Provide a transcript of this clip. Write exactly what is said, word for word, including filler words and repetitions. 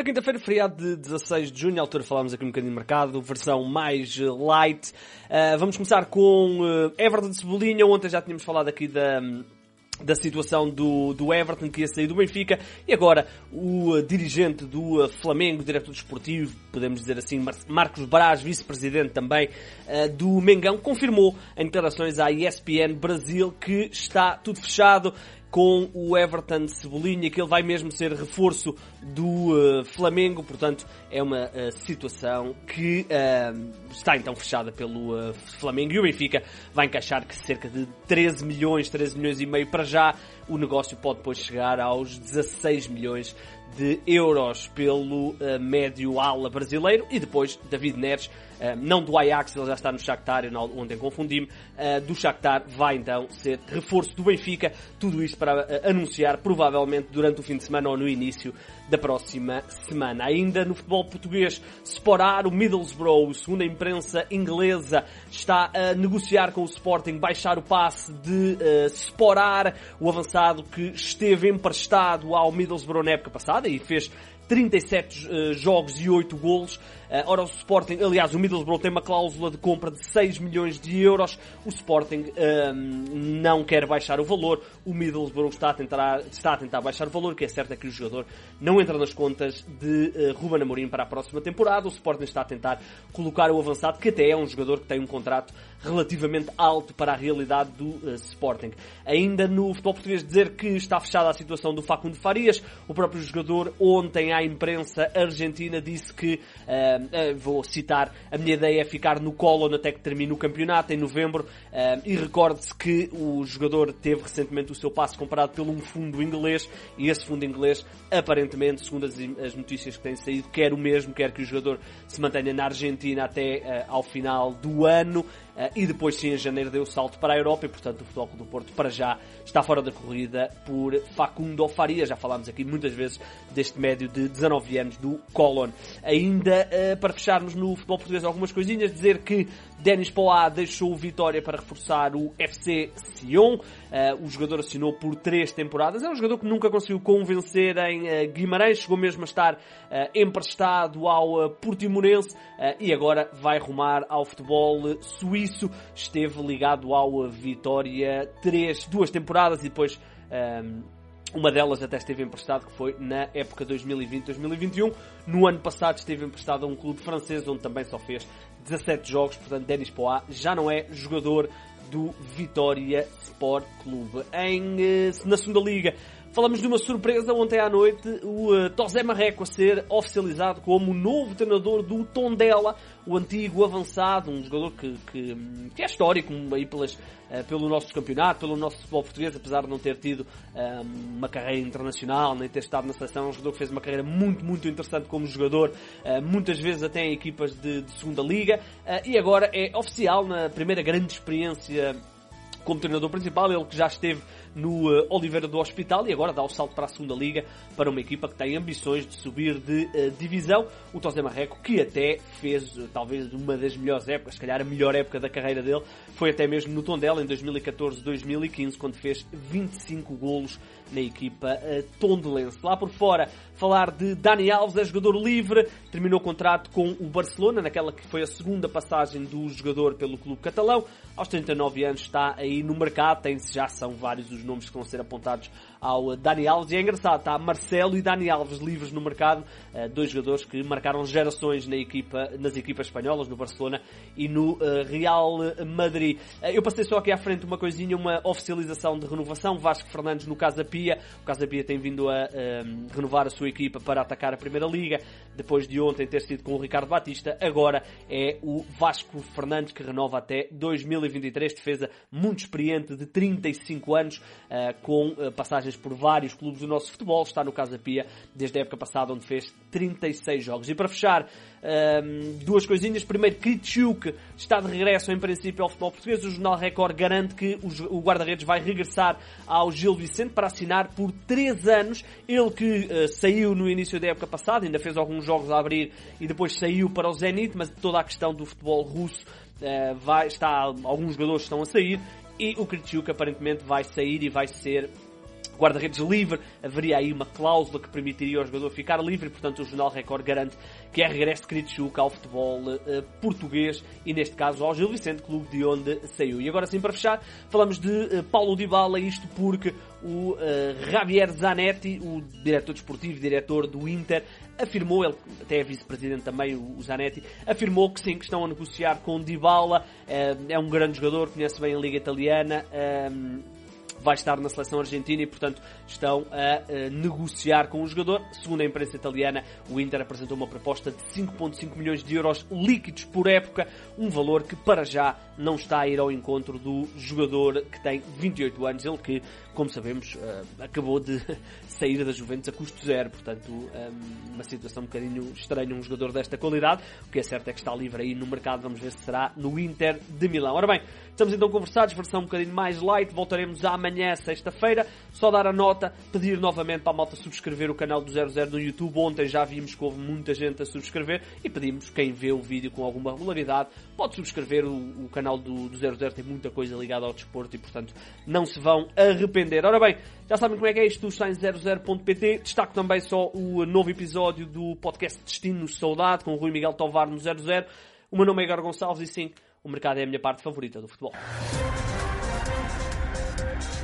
Ora, quinta-feira, feriado de dezasseis de junho, à altura falámos aqui um bocadinho de mercado, versão mais light. Uh, vamos começar com uh, Everton de Cebolinha. Ontem já tínhamos falado aqui da... da situação do, do Everton, que ia sair do Benfica, e agora o uh, dirigente do uh, Flamengo, diretor desportivo, podemos dizer assim, Mar- Marcos Braz, vice-presidente também uh, do Mengão, confirmou em declarações à E S P N Brasil que está tudo fechado com o Everton de Cebolinha, que ele vai mesmo ser reforço do uh, Flamengo, portanto é uma uh, situação que uh, está então fechada pelo uh, Flamengo, e o Benfica vai encaixar que cerca de treze milhões, treze milhões e meio para já. O negócio pode depois chegar aos dezasseis milhões de euros pelo uh, médio ala brasileiro. E depois David Neres, uh, não do Ajax, ele já está no Shakhtar, eu ontem confundi-me, uh, do Shakhtar vai então ser reforço do Benfica. Tudo isto para uh, anunciar provavelmente durante o fim de semana ou no início da próxima semana. Ainda no futebol português, Sporar, o Middlesbrough, segundo a imprensa inglesa, está a negociar com o Sporting baixar o passe de uh, Sporar, o avançado que esteve emprestado ao Middlesbrough na época passada e fez trinta e sete uh, jogos e oito golos. Uh, ora, o Sporting, aliás, o Middlesbrough tem uma cláusula de compra de seis milhões de euros. O Sporting uh, não quer baixar o valor. O Middlesbrough está a tentar, está a tentar baixar o valor. O que é certo é que o jogador não entra nas contas de uh, Ruben Amorim para a próxima temporada. O Sporting está a tentar colocar o avançado, que até é um jogador que tem um contrato relativamente alto para a realidade do uh, Sporting. Ainda no futebol português, dizer que está fechada a situação do Facundo Farias. O próprio jogador ontem à imprensa argentina disse que, uh, uh, vou citar, a minha ideia é ficar no Colón até que termine o campeonato em novembro, uh, e recorde-se que o jogador teve recentemente o seu passe comprado por um fundo inglês, e esse fundo inglês, aparentemente, segundo as, as notícias que têm saído, quer o mesmo, quer que o jogador se mantenha na Argentina até uh, ao final do ano. Uh, e depois sim, em janeiro deu o salto para a Europa, e portanto o Futebol Clube do Porto para já está fora da corrida por Facundo Farias. Já falámos aqui muitas vezes deste médio de dezanove anos do Colón. Ainda uh, para fecharmos no futebol português algumas coisinhas, dizer que Denis Poá deixou o Vitória para reforçar o F C Sion. Uh, o jogador assinou por três temporadas. É um jogador que nunca conseguiu convencer em uh, Guimarães, chegou mesmo a estar uh, emprestado ao uh, Portimonense, uh, e agora vai rumar ao futebol uh, suíço. Esteve ligado ao uh, Vitória três, duas temporadas, e depois um, uma delas até esteve emprestado, que foi na época dois mil e vinte, dois mil e vinte e um. No ano passado esteve emprestado a um clube francês, onde também só fez dezassete jogos. Portanto, Denis Poá já não é jogador do Vitória Sport Clube. Em, na segunda liga, falamos de uma surpresa ontem à noite, o uh, José Marreco a ser oficializado como o novo treinador do Tondela, o antigo avançado, um jogador que, que, que é histórico aí pelas, uh, pelo nosso campeonato, pelo nosso futebol português, apesar de não ter tido uh, uma carreira internacional, nem ter estado na seleção. É um jogador que fez uma carreira muito, muito interessante como jogador, uh, muitas vezes até em equipas de, de segunda liga, uh, e agora é oficial na primeira grande experiência como treinador principal, ele que já esteve no uh, Oliveira do Hospital e agora dá o salto para a segunda liga, para uma equipa que tem ambições de subir de uh, divisão. O José Marreco, que até fez uh, talvez uma das melhores épocas, se calhar a melhor época da carreira dele, foi até mesmo no Tondela em dois mil e catorze, dois mil e quinze, quando fez vinte e cinco golos na equipa uh, tondelense. Lá por fora, falar de Dani Alves, é jogador livre, terminou o contrato com o Barcelona, naquela que foi a segunda passagem do jogador pelo clube catalão. Aos trinta e nove anos está aí no mercado, tem, já são vários os nomes que vão ser apontados ao Dani Alves, e é engraçado, está Marcelo e Dani Alves livres no mercado, dois jogadores que marcaram gerações na equipa, nas equipas espanholas, no Barcelona e no Real Madrid. Eu passei só aqui à frente uma coisinha, uma oficialização de renovação, Vasco Fernandes no Casa Pia. O Casa Pia tem vindo a um, renovar a sua equipa para atacar a Primeira Liga, depois de ontem ter sido com o Ricardo Batista. Agora é o Vasco Fernandes que renova até dois mil e vinte e três, defesa muito experiente de trinta e cinco anos, uh, com uh, passagens por vários clubes do nosso futebol. Está no Casa Pia desde a época passada, onde fez trinta e seis jogos. E para fechar, um, duas coisinhas. Primeiro, Kritschuk está de regresso em princípio ao futebol português. O Jornal Record garante que o guarda-redes vai regressar ao Gil Vicente para assinar por três anos. Ele que uh, saiu no início da época passada, ainda fez alguns jogos a abrir e depois saiu para o Zenit, mas toda a questão do futebol russo uh, vai, está, alguns jogadores estão a sair, e o Kritschuk aparentemente vai sair e vai ser guarda-redes livre, haveria aí uma cláusula que permitiria ao jogador ficar livre, portanto o Jornal Record garante que é regresso de Kritschuk ao futebol uh, português e neste caso ao Gil Vicente, clube de onde saiu. E agora sim, para fechar, falamos de uh, Paulo Dybala, isto porque o uh, Javier Zanetti, o diretor desportivo, diretor do Inter, afirmou, ele até é vice-presidente também, o, o Zanetti, afirmou que sim, que estão a negociar com Dybala, uh, é um grande jogador, conhece bem a Liga Italiana, uh, vai estar na seleção argentina e, portanto, estão a, a negociar com o jogador. Segundo a imprensa italiana, o Inter apresentou uma proposta de cinco vírgula cinco milhões de euros líquidos por época, um valor que, para já, não está a ir ao encontro do jogador que tem vinte e oito anos, ele que, como sabemos, acabou de sair da Juventus a custo zero, portanto, uma situação um bocadinho estranha, um jogador desta qualidade. O que é certo é que está livre aí no mercado, vamos ver se será no Inter de Milão. Ora bem, estamos então conversados, versão um bocadinho mais light, voltaremos amanhã, sexta-feira. Só dar a nota, pedir novamente para a malta subscrever o canal do zero zero no YouTube. Ontem já vimos que houve muita gente a subscrever e pedimos, quem vê o vídeo com alguma regularidade, pode subscrever o, o canal do, do zero zero, tem muita coisa ligada ao desporto e, portanto, não se vão arrepender. Ora bem, já sabem como é que é isto do Shine zero zero ponto pt. Destaco também só o novo episódio do podcast Destino Saudade com o Rui Miguel Tovar no zero zero. O meu nome é Igor Gonçalves e sim, o mercado é a minha parte favorita do futebol.